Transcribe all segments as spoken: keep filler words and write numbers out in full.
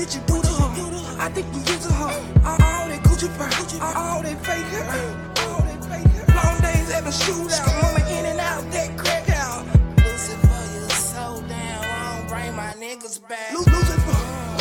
did you do to her? I think you using her. All, all that Gucci fur, all, all that fake hair, all that fake hair. Long days having shootout, mama in and out that crack out. Lose it for you, so damn wrong. Bring my niggas back. Lose, lose it for,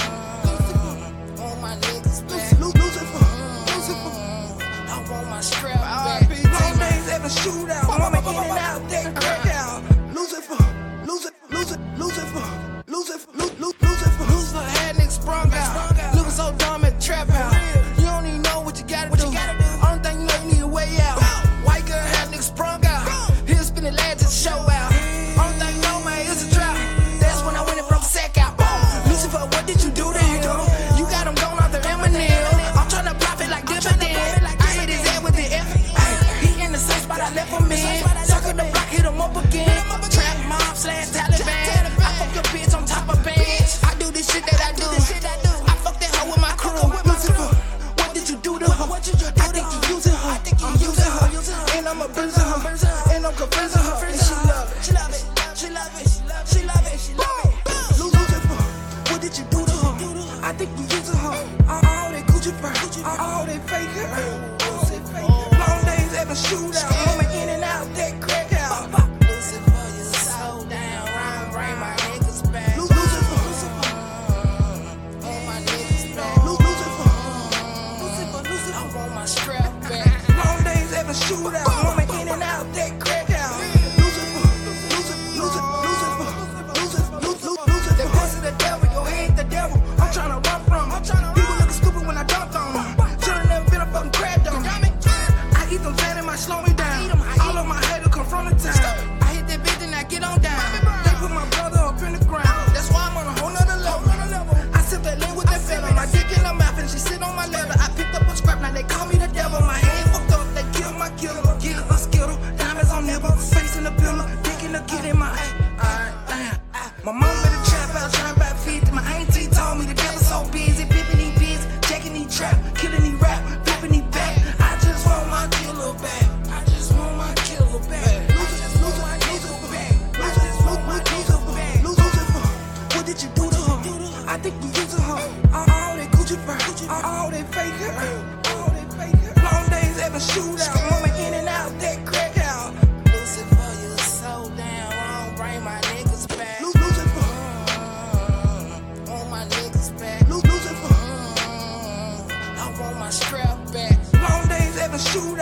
mm, want my niggas back. lose, lose it for, lose it for. I want my strap back. Long days having shootout, mama in and out that crack out. Lose it for, lose it, lose it, lose it for, lose it for, lose, lose, lose it for. Lose for had niggas sprung out. Looking so dumb at the trap house. You don't even know what you gotta do. Only thing you know, you need a way out. White girl had niggas sprung out. He'll spin the lad to the show out. Only thing you know, man, is a trap. That's when I went and broke the sack out. Lucifer, what did you do to him? You got him going off the Eminem. I'm tryna profit like dividend. I hit his head with the F. He in the same spot I left him in. Circle the block, hit him up again. Trap mob slash Taliban. I fuck your bitch on top of bench. I do this shit that I do. I fuck that hoe with my crew. Lucifer, what did you do to her? I think you using her. I'm using her, and I'm abusing her, and I'm confusing her. And she love it. She love it. She love it. She love it. She love it. Lucifer, what did you do to her? I think you using her. All, all that Gucci fur, all, all that fake hair. Long days having shootout, mama in and out that crack out. Lose it for you, so down wrong. Bring my niggas back. Lucifer, Mm, want my niggas back. Lucifer, I want my strap back. long days having shootout, mama in and out that crack out. Lucifer, Lucifer, Lucifer, Lucifer, Lucifer, Lucifer. The pussy the devil, your head the devil. I'm tryna run from him. People looking stupid when I dunked on them. Should've never been a fucking crab dummy. I eat them fat and might slow me down. All of my haters come from the town. I hit that bitch and I get on down. They put my brother up in the ground. That's why I'm on a whole nother level. I sip that lean with that fella. My dick in her mouth and she sit on my leather. I picked up a scrap, now they call me the devil. My head fucked up, they kill my killer. Get a skittle, diamonds on nibble, face in the pillow, dick in the kid in my eye. My mom in the trap out trying to buy fifty. My auntie told me the devil so busy, pippin' these beats, checking these trap, killing these rap, flipping these back. I just want my killer back. I just want my killer back. I just want my killer back. I just want my killer back. Lucifer, what did you do to her? I think you using her. All, all that Gucci fur, all, all that fake hair, all that fake hair. Long days having shootout, mama in and out that crack out. Lose it for you, so damn wrong. Bring my niggas back. Lucifer, Mm, want my niggas back. Lucifer, Mm, I want my strap back. long days having shootout.